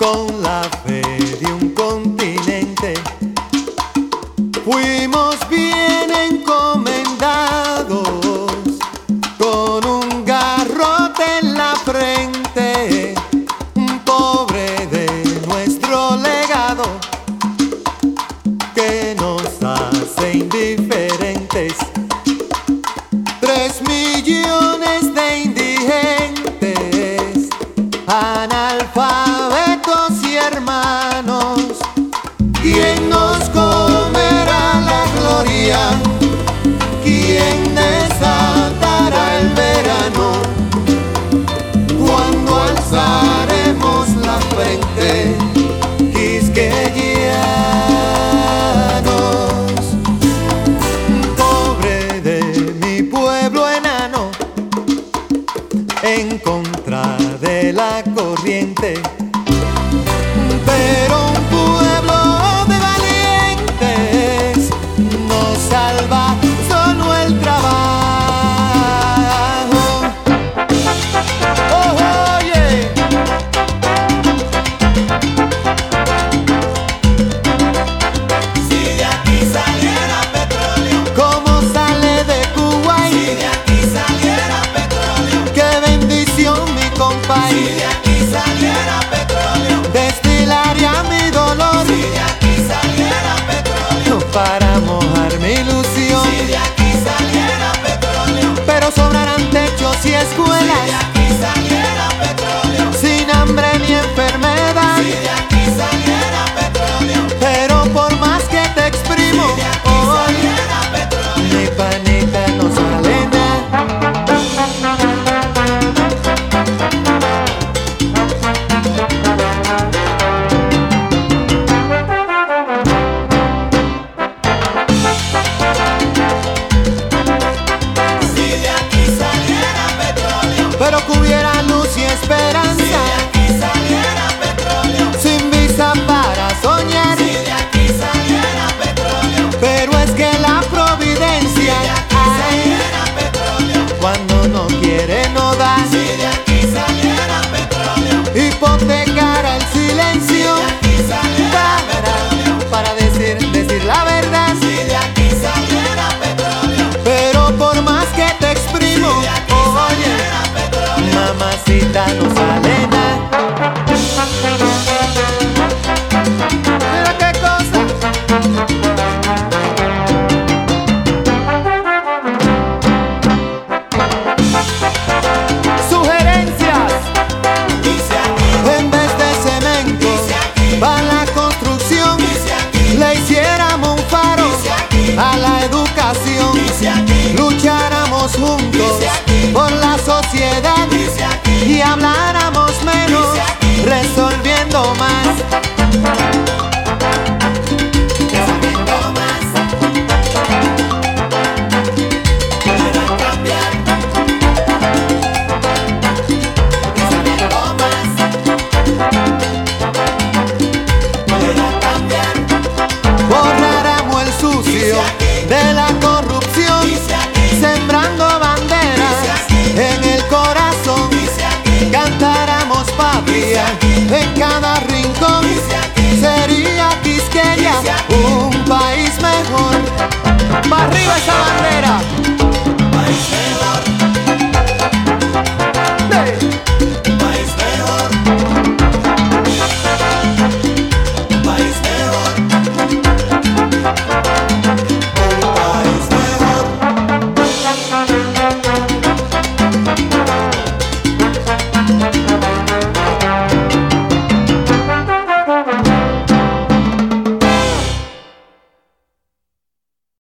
Con la fe de un continente fuimos bien encomendados, con un garrote en la frente, pobre de nuestro legado, que nos hace indiferentes. 3 millones de indigentes, analfabetos y hermanos. ¿Quién nos comerá la gloria? ¿Quién desatará el verano? Cuando alzaremos la frente, quisqueyanos. Pobre de mi pueblo enano, en contra de la corriente, pero un pueblo de valientes nos salva solo el trabajo. Oh, oye. Si de aquí saliera petróleo, ¿Cómo sale de Kuwait? si de aquí saliera petróleo, ¡Qué bendición, mi compay! si de aquí saliera petróleo, Destilaría mi dolor si de aquí saliera petróleo, para mojar mi ilusión. si de aquí saliera petróleo, Pero sobrarán techos y si de escuelas, aquí saliera petróleo, sin hambre ni enfermedad. si de aquí saliera petróleo, Pero por más que te exprimo, si de aquí saliera petróleo, mi panita no sale nada. si de aquí saliera petróleo, Pero que hubiera luz y si de esperanza, aquí saliera petróleo, sin visa para soñar. si de aquí saliera petróleo, Pero es que la providencia, si de aquí ay, saliera petróleo, cuando no quiere no da. si de aquí saliera petróleo, Hipotecar el silencio si de aquí saliera petróleo, para decir la verdad. si de aquí saliera petróleo, Pero por más que te exprimo, si de aquí oye, saliera petróleo, mamacita no sale nada. Mira qué cosa. Sugerencias: dice aquí, en vez de cemento dice aquí, para la construcción, dice aquí, le hiciéramos un faro dice aquí, a la educación. dice aquí, Lucháramos juntos dice aquí, por la sociedad dice aquí, y habláramos menos, dice aquí, resolviendo más.